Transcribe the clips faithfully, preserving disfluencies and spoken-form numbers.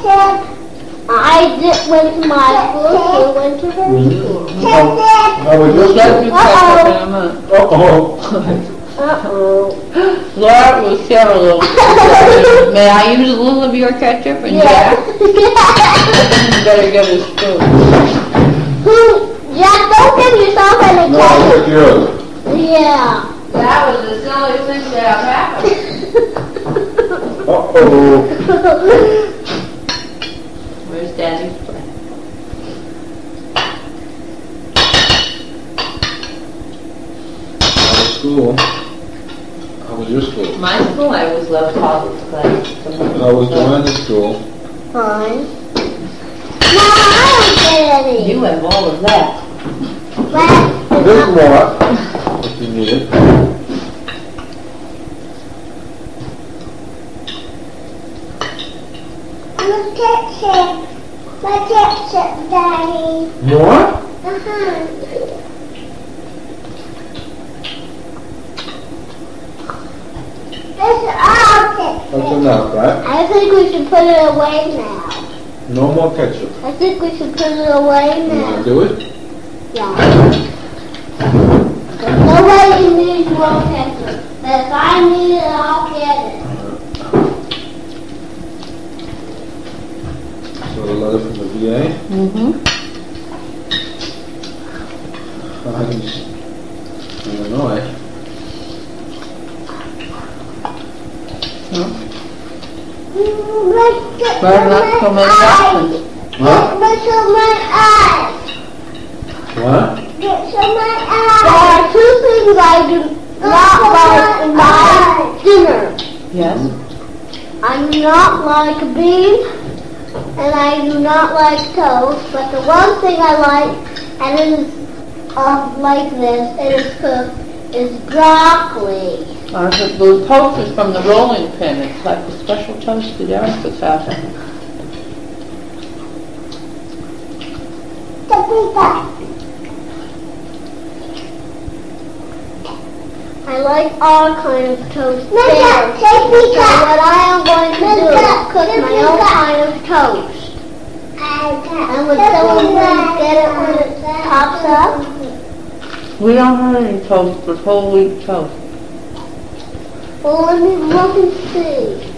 I did, went to my school, she went to her school. How, how was your school? Uh-oh. Uh-oh. Uh-oh. Laura will share a little. May I use a little of your ketchup and Jack? You better get a spoon. Jack, don't give yourself any No, I'll ketchup. take yours. Yeah. That was the silliest thing that happened. Uh-oh. Where's Daddy's plate? How was school? How was your school? My school, I always loved Holly's class. How was Joanna's school? Fine. No, I don't get any. You have all of that. But, There's more, if you need it. my ketchup. My ketchup, Daddy. More? Uh-huh. This is all ketchup. That's enough, right? I think we should put it away now. No more ketchup. I think we should put it away You want now. to do it? Yeah. There's no way you need more ketchup. But if I need it, I'll get it. So a letter from the V A. Mm-hmm. Illinois. Burn up so many options. Huh? Look at my eyes. What? Look at my eyes. There are two things I do not like in my dinner. Yes. I do not like beans, and I do not like toast. But the one thing I like, and it is uh, like this, it is cooked, is broccoli. Our, the toast is from the rolling pin. It's like a special toast that Erica's having. I like all kinds of toast. So what I am going to do is cook my own kind of toast. And would someone please get it when it pops up? We don't have any toast, but whole wheat toast. Well, let me look and see.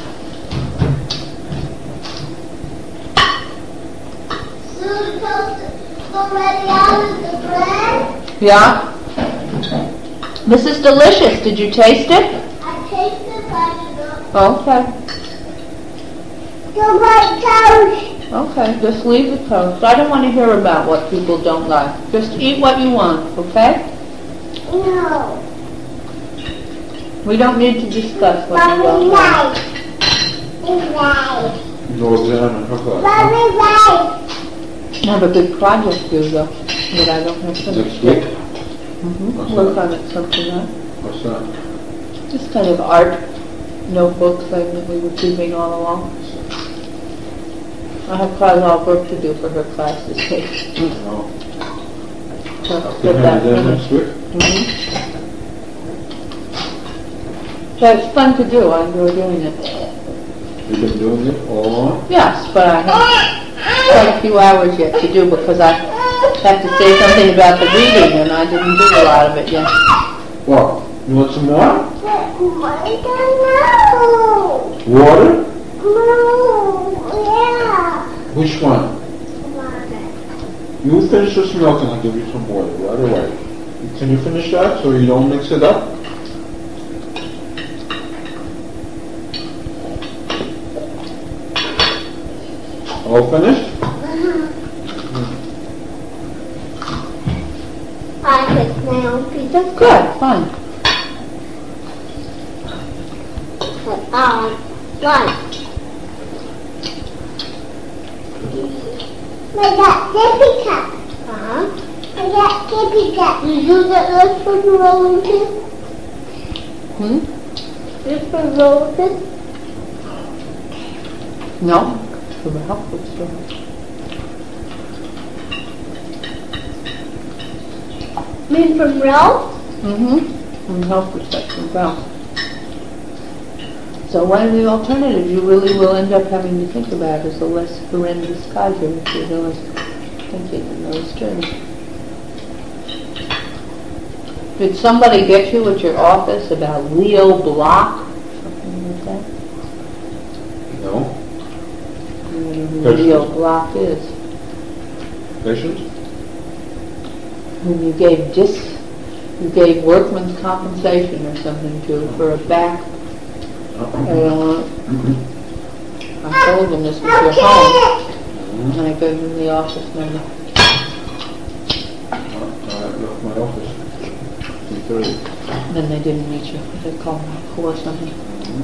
So the toast is already out of the bread? Yeah? This is delicious. Did you taste it? I tasted it, I don't. Okay. Don't like toast. Okay, just leave the toast. I don't want to hear about what people don't like. Just eat what you want, okay? No. We don't need to discuss what you Mommy, don't like. right. It's right. No exam in her class. Mommy, right. I have a good project due though, that I don't have to Next week? Mm-hmm. What's Work that? on it something like What's that? just kind of art notebook thing that we were keeping all along. I have quite a lot of work to do for her class this week. No. So I'll get have that it finished. next week. Mm-hmm. So it's fun to do. I enjoy doing it. You've been doing it all along? Yes, but I have quite a few hours yet to do because I have to say something about the reading and I didn't do a lot of it yet. Well, you want some more? No. Water? No. Yeah. Which one? You finish this milk and I'll give you some water right away. Can you finish that so you don't mix it up? All finished? I fixed my own piece of Good, fine. Um, one. I got sippy cup. Uh-huh. I got sippy cup. Did you get this for the rolling pin? Hmm? This for the rolling pin? No? For the health food store. mean from Ralph? Mm-hmm. From the health food section, well. So one of the alternatives you really will end up having to think about is a less horrendous Kaiser if you're really thinking in those terms. Did somebody get you at your office about Leo Block? Something like that? No. You know who Leo Block is? Patient? Whom you gave dis, you gave workman's compensation or something to for a back. I don't know. I told them this was your home, and I gave them the office number. I left my office. three thirty. Then they didn't meet you. They called me or something.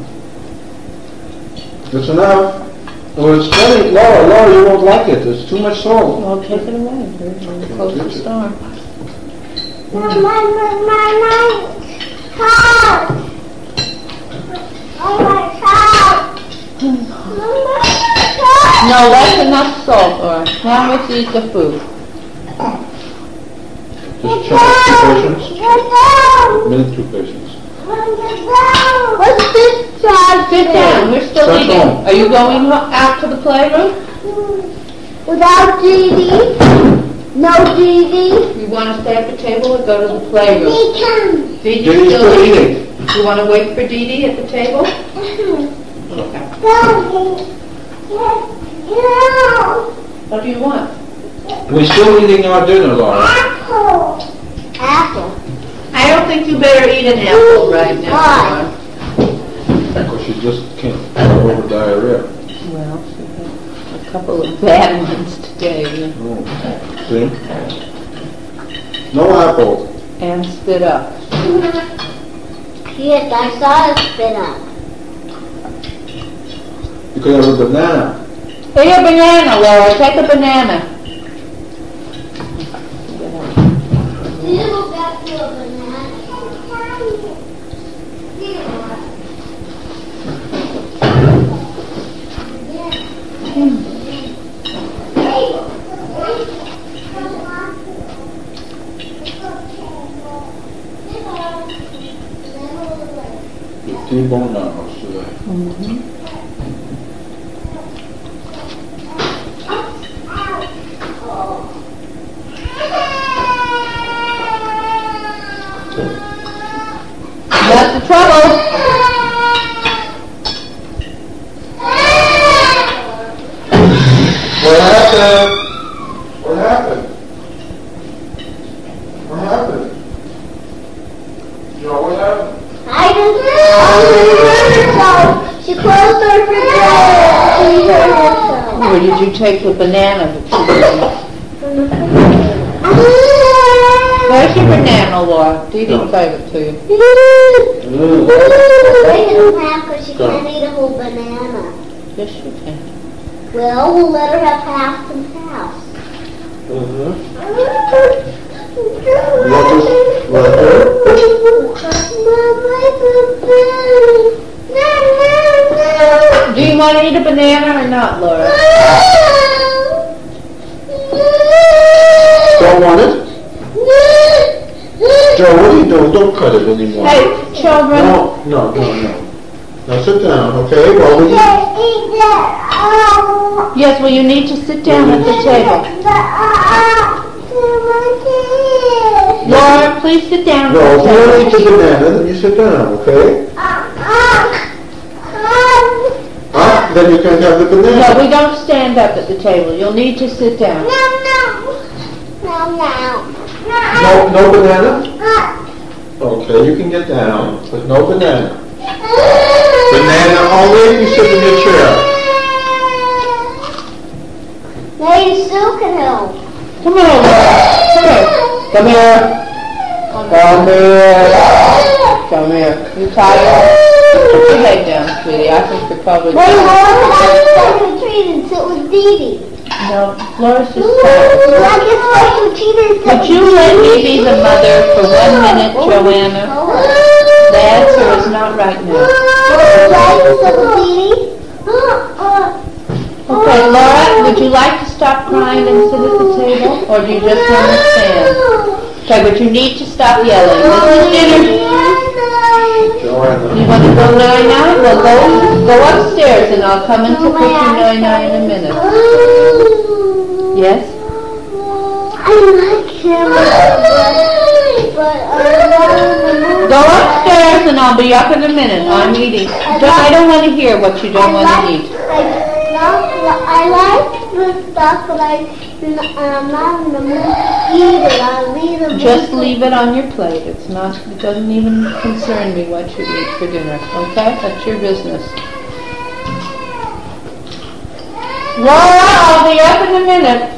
That's enough. Well, it's funny, Laura, Laura, you won't like it. There's too much salt. Well, take it away. We're close to the storm. My, my, my, my, my heart. Oh, my heart. No, that's enough salt, Laura. Now let's eat the food. Just check two patients. Minute two patients. What's this child? Sit down. We're still Start eating. home. Are you going ho- out to the playroom? Without Dee Dee? No Dee Dee? You want to stay at the table or go to the playroom? Dee Dee's Dee Dee's still still eating. eating. You want to wait for Dee Dee at the table? Okay. What do you want? We're still eating our dinner, Laura. Apple. Apple. I don't think you better eat an apple right now. Why? Because she just can't get over diarrhea. Well, she had a couple of bad ones today. Oh, see? No apple. And spit up. Yes, I saw it spit up. You could have a banana. Take a banana, Laura. Take a banana. You got to a banana. T-bone nanos today. Mm-hmm. That's the trouble. What happened? What happened? What happened? Joe, what happened? I just herself. She closed her refrigerator. She hurt herself. Where did you take the banana that you gave me? Where's your banana, Laura? Dee Dee gave it to you. Break it in half because she can't eat a whole banana. Yes, you can. Well, we'll let her have half and half. Mm-hmm. What is, what Do you want to eat a banana or not, Laura? Don't want it? Joe, what are you doing? Don't cut it anymore. Hey, children. No, no, no, no. Now sit down, okay? While we eat. Yes, well, you need to sit down at the table. Laura, please sit down No, at if the you don't eat the table. banana, then you sit down, okay? Ah, then you can't have the No, banana. we don't stand up at the table. You'll need to sit down. No, no banana? Okay, you can get down, but no banana. Banana only if you sit in your chair. Maybe Sue can help. Come here, Laura. Come here. Come here. Come here. Come here. You tired? Put your head down, sweetie. I think you're probably Wait, tired. Laura, I was a treat and sit with Dee Dee. No, Laura's just I tired. guess I could treat her and sit Could you let me be the mother for one minute, Joanna? The answer is not right now. Okay, Laura, would you like to stop crying and sit at the table? Or do you just want to stand? Okay, but you need to stop yelling. This is dinner. Joanna. You want to go nine-nine? Well, go, go upstairs and I'll come into cookie nine-nine in a minute. Yes? I like him, but, but I love Go upstairs and I'll be up in a minute. I'm eating. Don't- I don't want to hear what you don't want to eat. Like, not, I like the stuff, but I, I'm not in the mood to eat it. I'll leave it. Just leave it on your plate. It's not, it doesn't even concern me what you eat for dinner, okay? That's your business. Laura, I'll be up in a minute.